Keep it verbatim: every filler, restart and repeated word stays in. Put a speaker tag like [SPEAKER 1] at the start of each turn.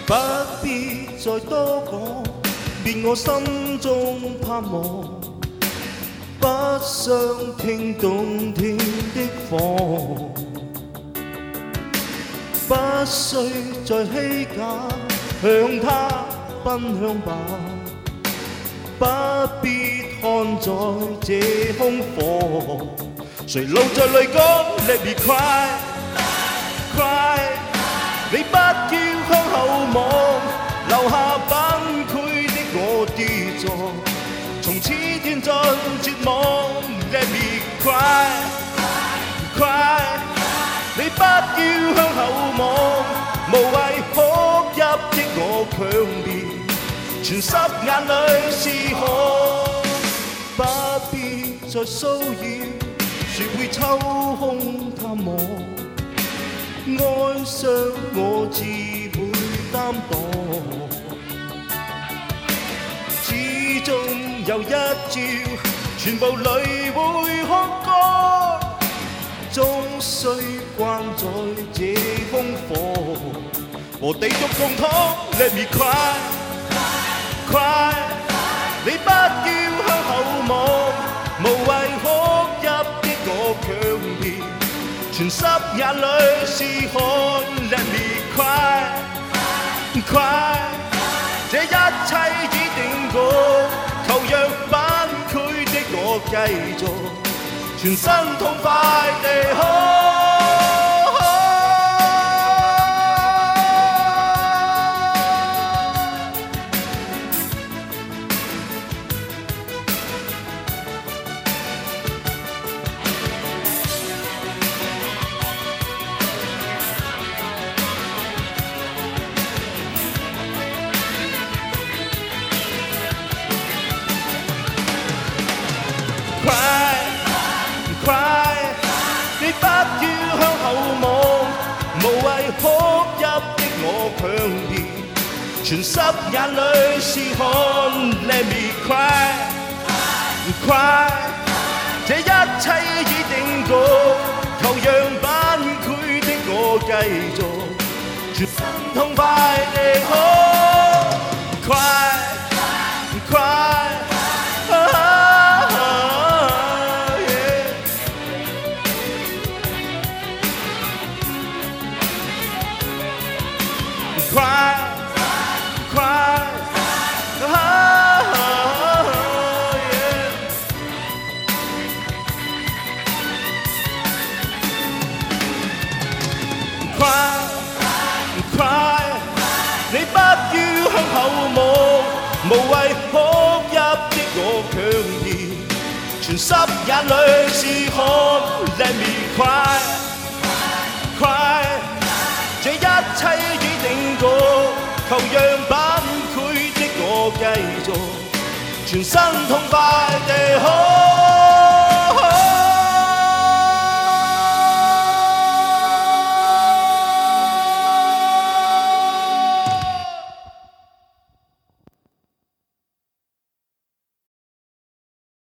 [SPEAKER 1] 不必再多講，變我心中盼望。不想聽動聽的放，不需再虛假向他奔向吧，不必看在這空房。誰露着淚講 Let me cry cry， 你不要向後望，留下崩潰的我跌坐，從此斷盡絕望。Let me cry cry， 你不要向後望，無謂哭泣的我強烈，全濕眼淚是汗，不必再騷擾。說會抽空探望，哀傷我自會擔當。始終有一朝，全部淚會哭乾，終須關在這空房，和地獄共躺。Let me cry cry， 你不要向後望，無謂哭泣。我強烈，全濕眼淚是汗。Let me cry cry， 這一切已定局，求讓崩潰的我繼續，全身痛快地哭。Cry cry， 你不要向後望，無謂哭泣的我強烈，全濕眼淚是汗。Let me cry cry， 這一切已定局，求讓崩潰的我繼續，全身痛快地哭。Cry cry，Cry, cry, oh, yeah. Cry, cry， 你不要向後望，無謂哭泣的我強烈，全濕眼淚是汗。Let me cry cry， 這一切已定局，求讓崩潰的我繼續，全身痛快地哭。